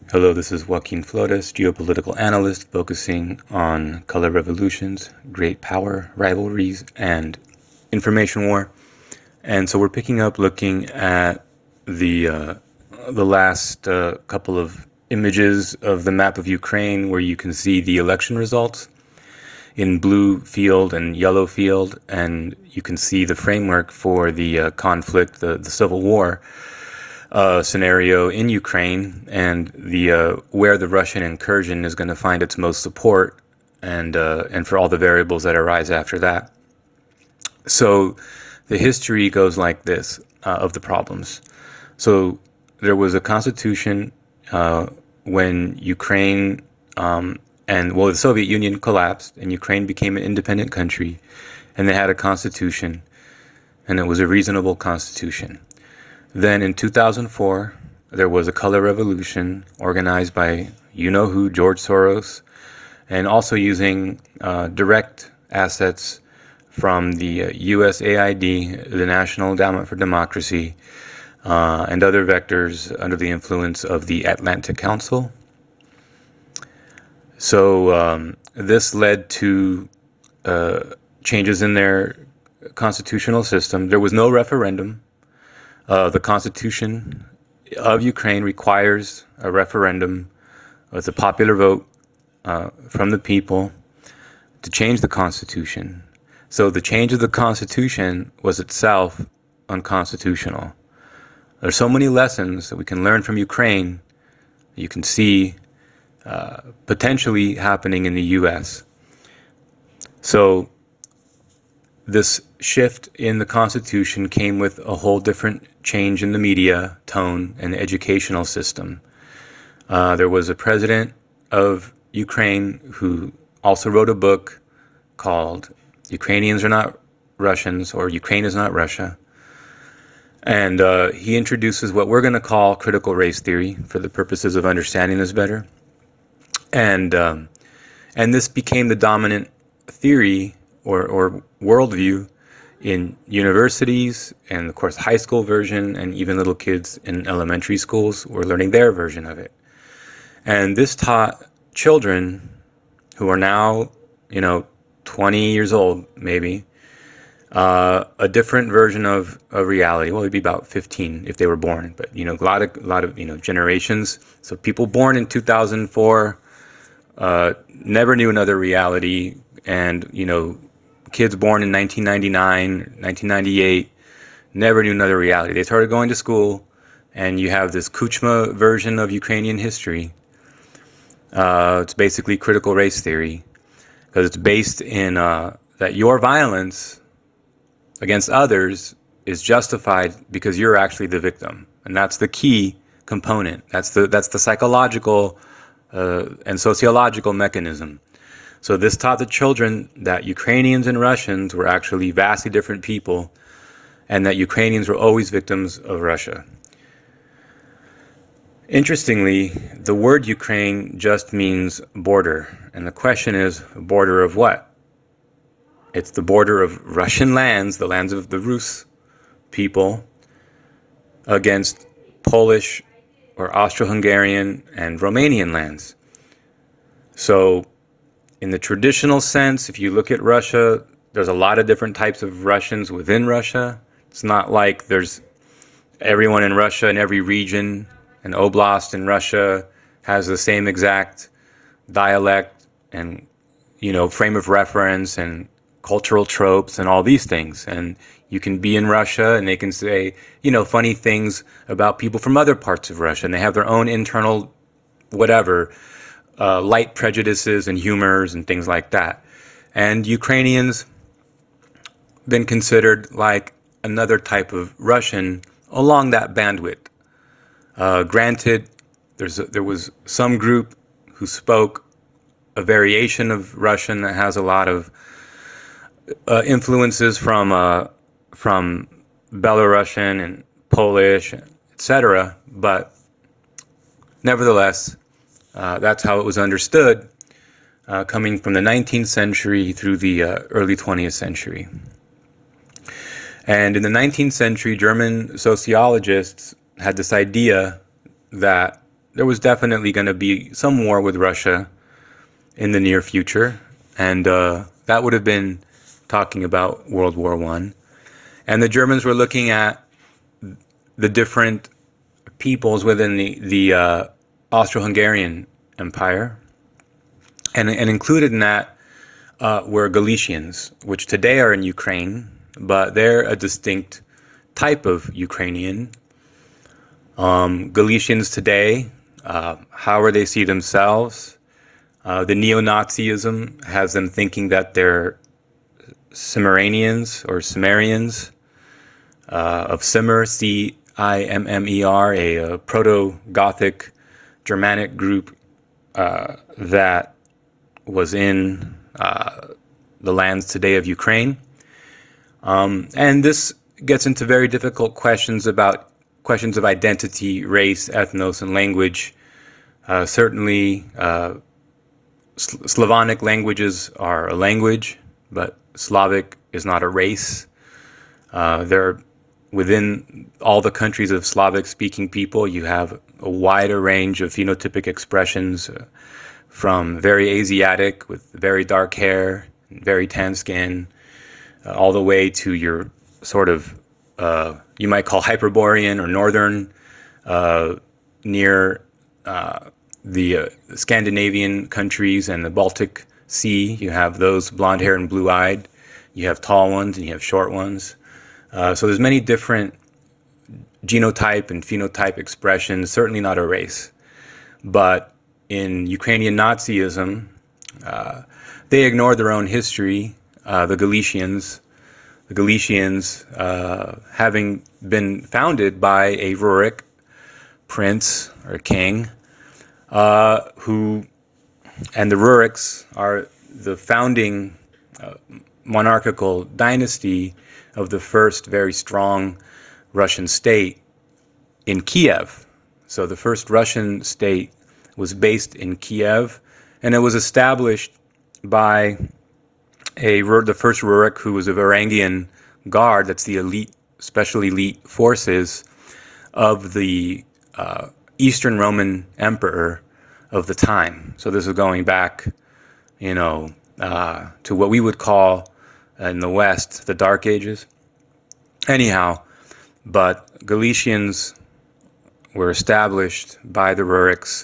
Hello, this is Joaquin Flores, geopolitical analyst focusing on color revolutions, great power rivalries, and information war. And so we're picking up looking at the last couple of images of the map of Ukraine, where you can see the election results in blue field and yellow field, and you can see the framework for the conflict, the civil war scenario in Ukraine, and the where the Russian incursion is going to find its most support, and for all the variables that arise after that. So the history goes like this of the problems. So there was a constitution when Ukraine the Soviet Union collapsed and Ukraine became an independent country, and they had a constitution, and it was a reasonable constitution. Then in 2004, there was a color revolution organized by you-know-who, George Soros, and also using direct assets from the USAID, the National Endowment for Democracy, and other vectors under the influence of the Atlantic Council. So this led to changes in their constitutional system. There was no referendum. The Constitution of Ukraine requires a referendum. It's a popular vote from the people to change the Constitution. So the change of the Constitution was itself unconstitutional. There's so many lessons that we can learn from Ukraine, you can see potentially happening in the U.S. So this shift in the Constitution came with a whole different change in the media tone and the educational system. There was a president of Ukraine who also wrote a book called Ukrainians Are Not Russians, or Ukraine is Not Russia. And he introduces what we're going to call critical race theory for the purposes of understanding this better. And this became the dominant theory or worldview in universities, and of course high school version, and even little kids in elementary schools were learning their version of it. And this taught children who are now, 20 years old maybe, a different version of reality. Well, it'd be about 15 if they were born, but a lot of generations. So people born in 2004 never knew another reality, and kids born in 1999, 1998 never knew another reality. They started going to school, and you have this Kuchma version of Ukrainian history. It's basically critical race theory, because it's based in that your violence against others is justified because you're actually the victim, and that's the key component. That's the psychological and sociological mechanism. So this taught the children that Ukrainians and Russians were actually vastly different people, and that Ukrainians were always victims of Russia. Interestingly, the word Ukraine just means border, and the question is, border of what? It's the border of Russian lands, the lands of the Rus people, against Polish or Austro-Hungarian and Romanian lands. So in the traditional sense, if you look at Russia, there's a lot of different types of Russians within Russia. It's not like there's everyone in Russia in every region and oblast in Russia has the same exact dialect and, frame of reference and cultural tropes and all these things. And you can be in Russia and they can say, funny things about people from other parts of Russia, and they have their own internal whatever, light prejudices and humors and things like that. And Ukrainians been considered like another type of Russian along that bandwidth. Granted, there was some group who spoke a variation of Russian that has a lot of influences from Belarusian and Polish, etc. But nevertheless, that's how it was understood, coming from the 19th century through the early 20th century. And in the 19th century, German sociologists had this idea that there was definitely going to be some war with Russia in the near future, and that would have been talking about World War I. And the Germans were looking at the different peoples within the Austro-Hungarian Empire, and included in that were Galicians, which today are in Ukraine, but they're a distinct type of Ukrainian. Galicians today, however they see themselves, the neo-Nazism has them thinking that they're Cimmerians or Cimmerians of Cimmer, Cimmer, a proto-Gothic Germanic group that was in the lands today of Ukraine. And this gets into very difficult questions of identity, race, ethnos, and language. Certainly, Slavonic languages are a language, but Slavic is not a race. Within all the countries of Slavic-speaking people, you have a wider range of phenotypic expressions, from very Asiatic with very dark hair, very tan skin, all the way to your sort of, you might call Hyperborean or Northern, near the Scandinavian countries and the Baltic Sea. You have those blonde hair and blue-eyed. You have tall ones and you have short ones. So there's many different genotype and phenotype expressions, certainly not a race. But in Ukrainian Nazism, they ignored their own history. The Galicians, having been founded by a Rurik prince or king, and the Ruriks are the founding monarchical dynasty of the first very strong Russian state in Kiev. So the first Russian state was based in Kiev, and it was established by the first Rurik, who was a Varangian guard. That's the elite, special elite forces of the Eastern Roman Emperor of the time. So this is going back, to what we would call in the West the Dark Ages. Anyhow, but Galicians were established by the Ruriks,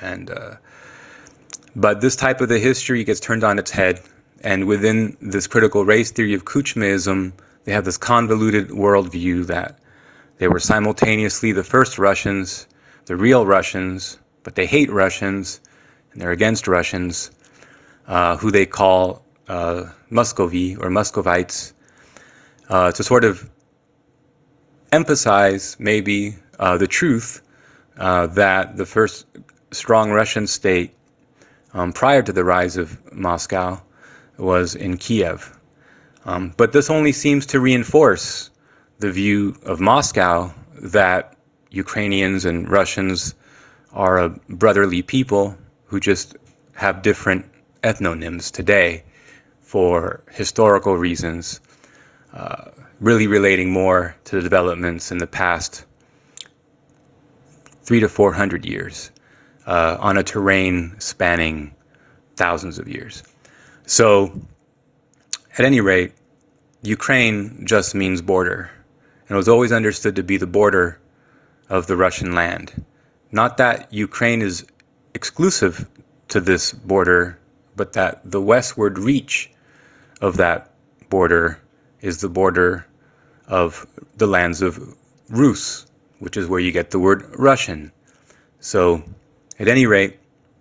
but this type of the history gets turned on its head. And within this critical race theory of Kuchmaism, they have this convoluted worldview that they were simultaneously the first Russians, the real Russians, but they hate Russians, and they're against Russians, who they call Muscovy or Muscovites, to sort of emphasize maybe the truth that the first strong Russian state prior to the rise of Moscow was in Kiev. But this only seems to reinforce the view of Moscow that Ukrainians and Russians are a brotherly people who just have different ethnonyms today for historical reasons, really relating more to the developments in the past 300 to 400 years on a terrain spanning thousands of years. So, at any rate, Ukraine just means border, and it was always understood to be the border of the Russian land. Not that Ukraine is exclusive to this border, but that the westward reach of that border is the border of the lands of Rus, which is where you get the word Russian. So, at any rate,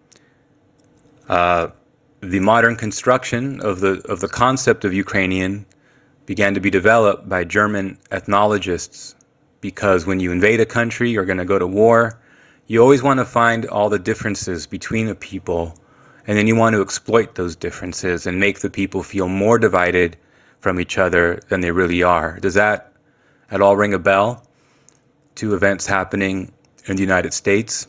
the modern construction of the concept of Ukrainian began to be developed by German ethnologists, because when you invade a country, you're going to go to war, you always want to find all the differences between a people, and then you want to exploit those differences and make the people feel more divided from each other than they really are. Does that at all ring a bell to events happening in the United States?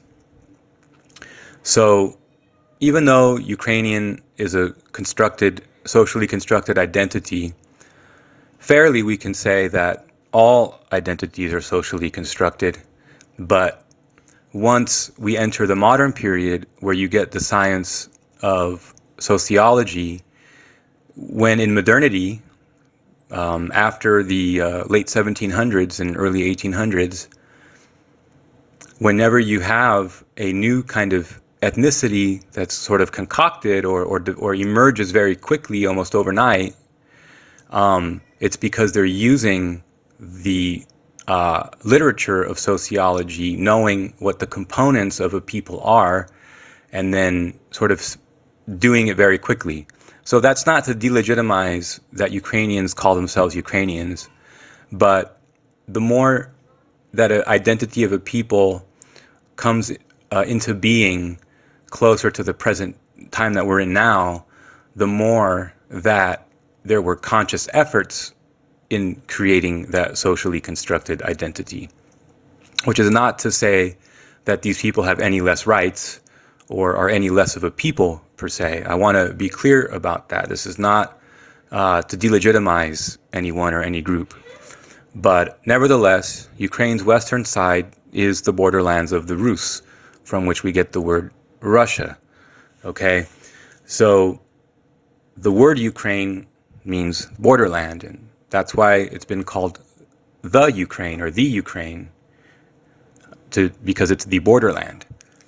So, even though Ukrainian is a socially constructed identity, fairly we can say that all identities are socially constructed, but once we enter the modern period, where you get the science of sociology, when in modernity, after the late 1700s and early 1800s, whenever you have a new kind of ethnicity that's sort of concocted or emerges very quickly, almost overnight, it's because they're using the literature of sociology, knowing what the components of a people are, and then sort of doing it very quickly. So that's not to delegitimize that Ukrainians call themselves Ukrainians, but the more that an identity of a people comes into being closer to the present time that we're in now, the more that there were conscious efforts in creating that socially constructed identity. Which is not to say that these people have any less rights or are any less of a people, per se. I want to be clear about that. This is not to delegitimize anyone or any group. But nevertheless, Ukraine's western side is the borderlands of the Rus, from which we get the word Russia. Okay? So the word Ukraine means borderland, and that's why it's been called the Ukraine or the Ukraine, because it's the borderland.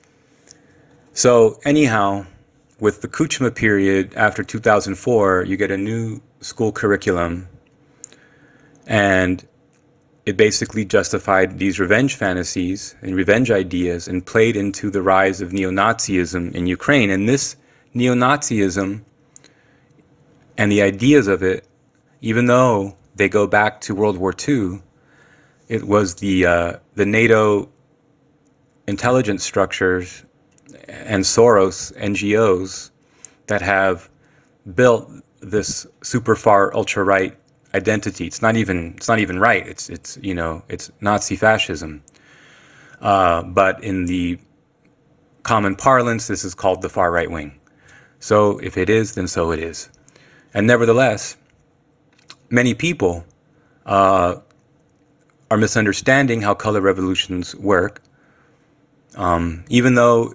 So anyhow, with the Kuchma period after 2004, you get a new school curriculum, and it basically justified these revenge fantasies and revenge ideas and played into the rise of neo-Nazism in Ukraine. And this neo-Nazism and the ideas of it, even though they go back to World War II, it was the NATO intelligence structures and Soros NGOs that have built this super far ultra right identity. It's not even right. It's Nazi fascism. But in the common parlance, this is called the far right wing. So if it is, then so it is. And nevertheless, many people are misunderstanding how color revolutions work. Even though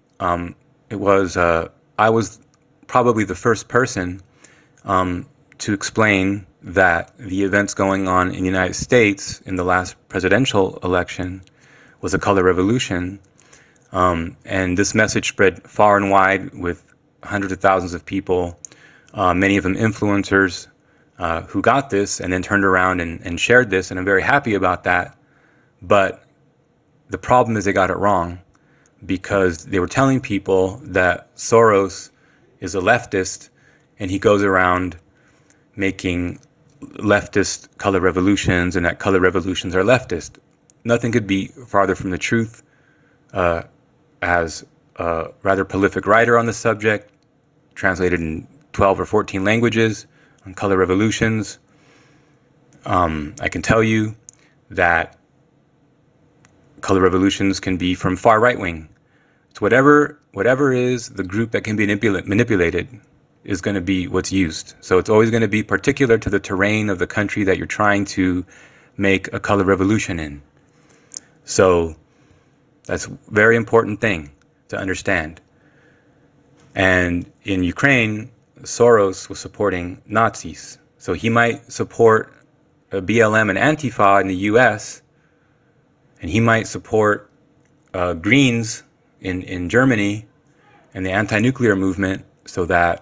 I was probably the first person to explain that the events going on in the United States in the last presidential election was a color revolution. And this message spread far and wide with hundreds of thousands of people, many of them influencers, who got this and then turned around and shared this, and I'm very happy about that. But the problem is they got it wrong, because they were telling people that Soros is a leftist and he goes around making leftist color revolutions, and that color revolutions are leftist. Nothing could be farther from the truth. As a rather prolific writer on the subject, translated in 12 or 14 languages on color revolutions, I can tell you that color revolutions can be from far right wing. It's whatever is the group that can be manipulated is going to be what's used. So it's always going to be particular to the terrain of the country that you're trying to make a color revolution in. So that's a very important thing to understand. And in Ukraine, Soros was supporting Nazis. So he might support BLM and Antifa in the US, and he might support Greens in Germany and the anti-nuclear movement, so that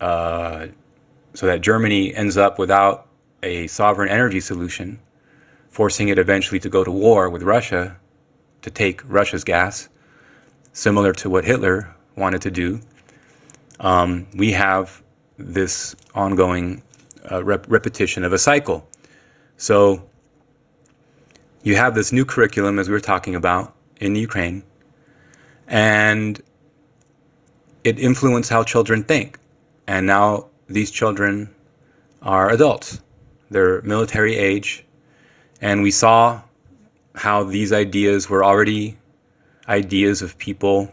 Germany ends up without a sovereign energy solution, forcing it eventually to go to war with Russia to take Russia's gas, similar to what Hitler wanted to do. We have this ongoing repetition of a cycle. So you have this new curriculum, as we were talking about, in Ukraine, and it influenced how children think. And now these children are adults. They're military age. And we saw how these ideas were already ideas of people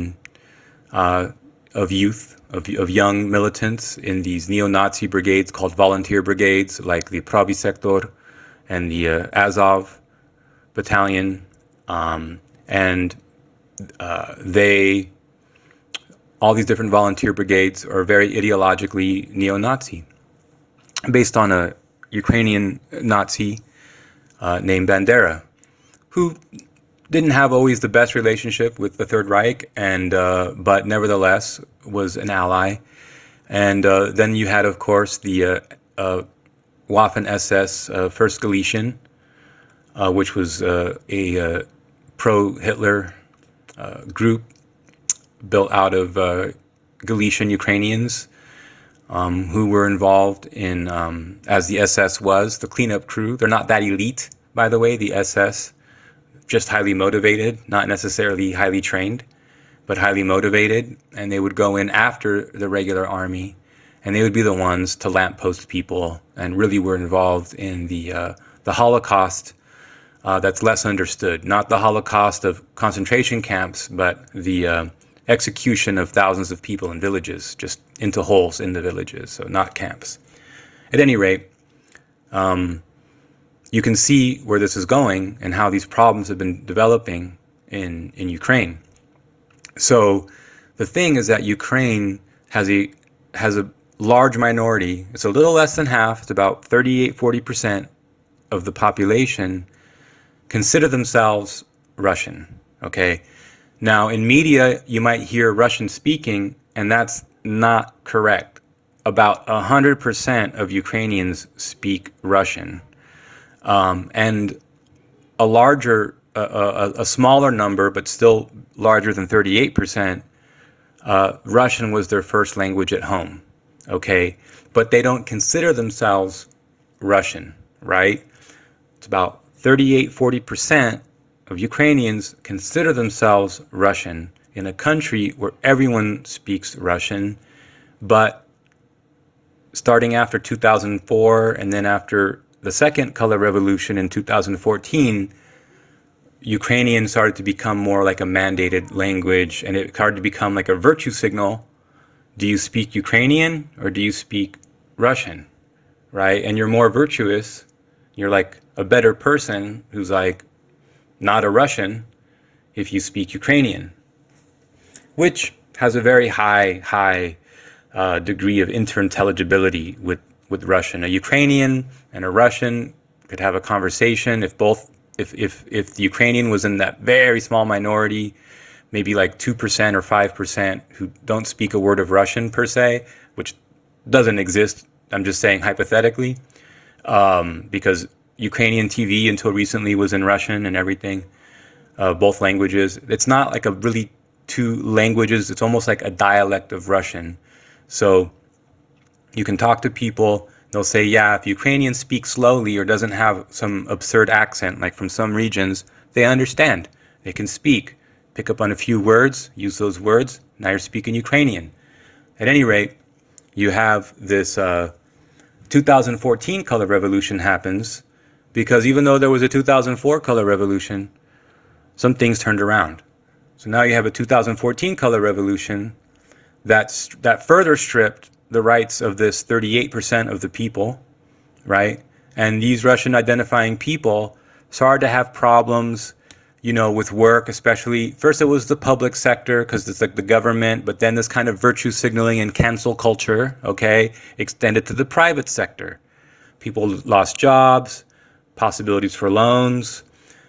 of youth, of young militants in these neo-Nazi brigades called volunteer brigades, like the Pravy Sektor and the Azov battalion. And they all these different volunteer brigades are very ideologically neo-Nazi, based on a Ukrainian Nazi named Bandera, who didn't have always the best relationship with the Third Reich, and but nevertheless was an ally. And then you had, of course, the Waffen-SS First Galician, which was a pro-Hitler group built out of Galician Ukrainians who were involved in, as the SS was, the cleanup crew. They're not that elite, by the way, the SS, just highly motivated, not necessarily highly trained, but highly motivated. And they would go in after the regular army, and they would be the ones to lamppost people, and really were involved in the Holocaust. That's less understood. Not the Holocaust of concentration camps, but the execution of thousands of people in villages, just into holes in the villages, so not camps. At any rate, you can see where this is going and how these problems have been developing in Ukraine. So the thing is that Ukraine has a large minority. It's a little less than half. It's about 38-40% of the population consider themselves Russian. Okay. Now, in media, you might hear Russian speaking, and that's not correct. About 100% of Ukrainians speak Russian. And a smaller number, but still larger than 38%, Russian was their first language at home. Okay. But they don't consider themselves Russian, right? It's about 38-40% of Ukrainians consider themselves Russian in a country where everyone speaks Russian. But starting after 2004 and then after the second color revolution in 2014, Ukrainian started to become more like a mandated language, and it started to become like a virtue signal. Do you speak Ukrainian or do you speak Russian, right? And you're more virtuous. You're like a better person who's like not a Russian if you speak Ukrainian, which has a very high degree of interintelligibility with Russian. A Ukrainian and a Russian could have a conversation if the Ukrainian was in that very small minority, maybe like 2% or 5% who don't speak a word of Russian per se, which doesn't exist. I'm just saying hypothetically, because Ukrainian TV until recently was in Russian and everything, both languages. It's not like a really two languages. It's almost like a dialect of Russian. So you can talk to people. They'll say, yeah, if Ukrainian speaks slowly or doesn't have some absurd accent, like from some regions, they understand. They can speak, pick up on a few words, use those words. Now you're speaking Ukrainian. At any rate, you have this 2014 color revolution happens, because even though there was a 2004 color revolution, some things turned around. So now you have a 2014 color revolution that further stripped the rights of this 38% of the people, right? And these Russian identifying people started to have problems, with work, especially. First it was the public sector, because it's like the government, but then this kind of virtue signaling and cancel culture, okay, extended to the private sector. People lost jobs, possibilities for loans.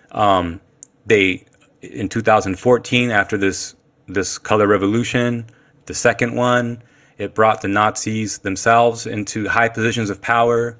In 2014, after this color revolution, the second one, it brought the Nazis themselves into high positions of power.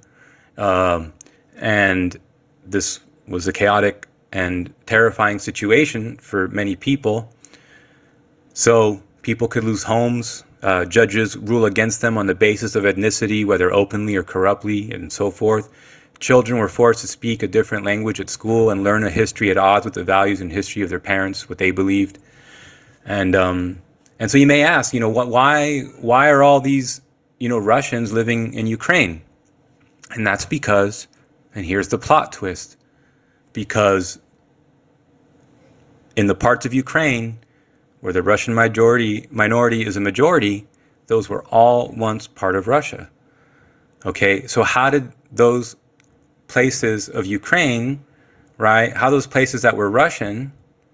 And this was a chaotic and terrifying situation for many people. So people could lose homes. Judges rule against them on the basis of ethnicity, whether openly or corruptly, and so forth. Children were forced to speak a different language at school and learn a history at odds with the values and history of their parents, what they believed. And so you may ask, why are all these, Russians living in Ukraine? And that's because, and here's the plot twist, because in the parts of Ukraine where the Russian minority is a majority, those were all once part of Russia. Okay, so how did those places of Ukraine, right, how those places that were Russian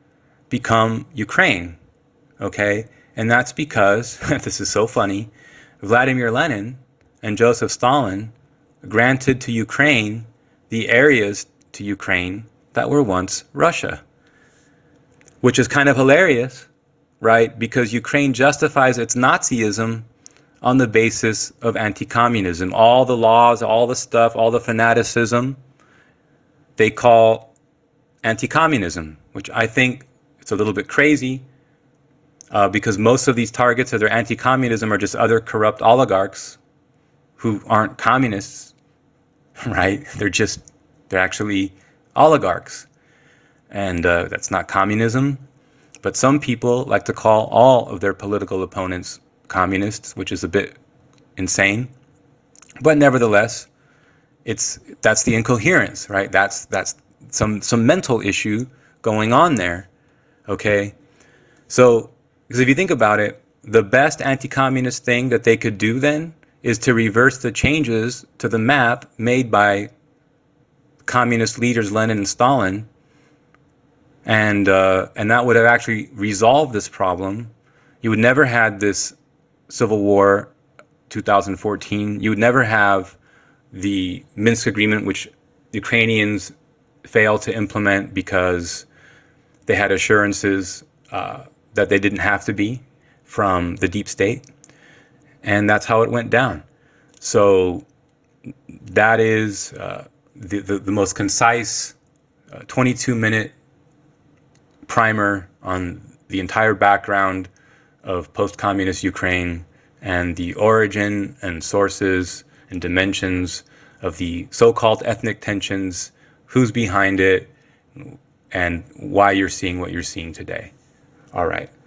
become Ukraine, okay? And that's because, this is so funny, Vladimir Lenin and Joseph Stalin granted to Ukraine the areas to Ukraine that were once Russia, which is kind of hilarious, right? Because Ukraine justifies its Nazism on the basis of anti-communism. All the laws, all the stuff, all the fanaticism, they call anti-communism, which I think it's a little bit crazy, because most of these targets of their anti-communism are just other corrupt oligarchs who aren't communists, right? They're actually oligarchs. And that's not communism. But some people like to call all of their political opponents communists, which is a bit insane. But nevertheless, that's the incoherence, right? That's some mental issue going on there. Okay? So, because if you think about it, the best anti-communist thing that they could do then is to reverse the changes to the map made by communist leaders Lenin and Stalin, and that would have actually resolved this problem. You would never had this civil war, 2014. You would never have the Minsk agreement, which Ukrainians failed to implement because they had assurances that they didn't have to be from the deep state. And that's how it went down. So that is the most concise 22-minute primer on the entire background of post-communist Ukraine and the origin and sources and dimensions of the so-called ethnic tensions, who's behind it, and why you're seeing what you're seeing today. All right.